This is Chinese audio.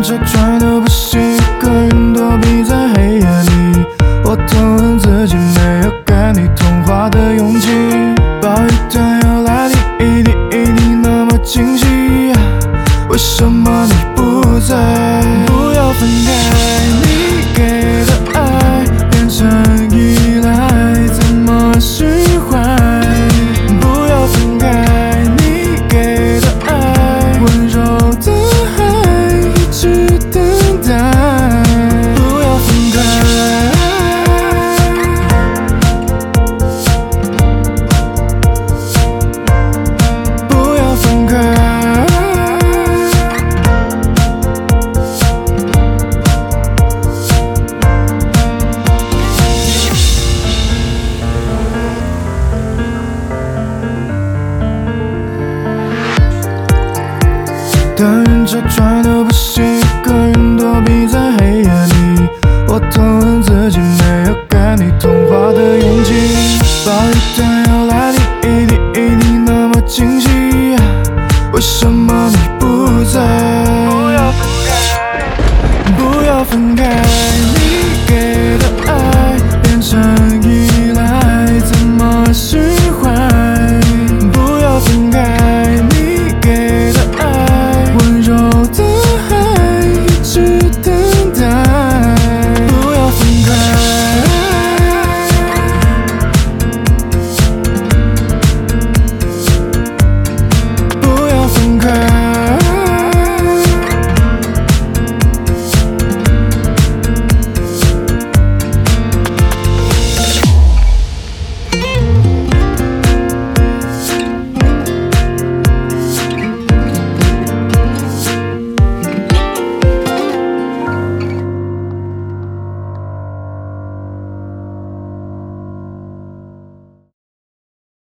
车转都不习惯，人躲避在黑夜里。我痛恨自己没有跟你通话的勇气。暴雨天又来，你一滴一滴那么清晰，为什么你不在？不要分开，你给的爱变成依赖，怎么释怀？不要分开，你给的爱温柔的爱一直等待。不要分开，不要分开。当人车转都不习惯，人躲避在黑夜里。我痛恨自己没有跟你通话的勇气。暴雨天又来，你一滴一滴那么清晰，为什么你不在？